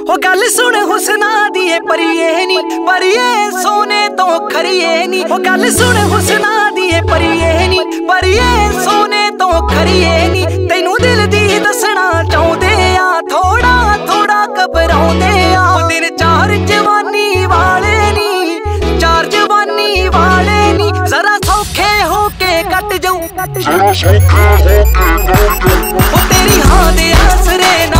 हो गल सुन हुसना दिए परिए नी, परिए सोने तो खरिए नी। हो गल सुन हुसना दिए परिए नी, परिए सोने तो खरिए नी। तैनू दिल दी दसना चाहुंदे आ, थोड़ा थोड़ा घबराउंदे आ। दिन चार जवानी वाले नी, चार जवानी वाले नी। जरा सौखे होके कट जाऊं, तेरी हां दे आसरे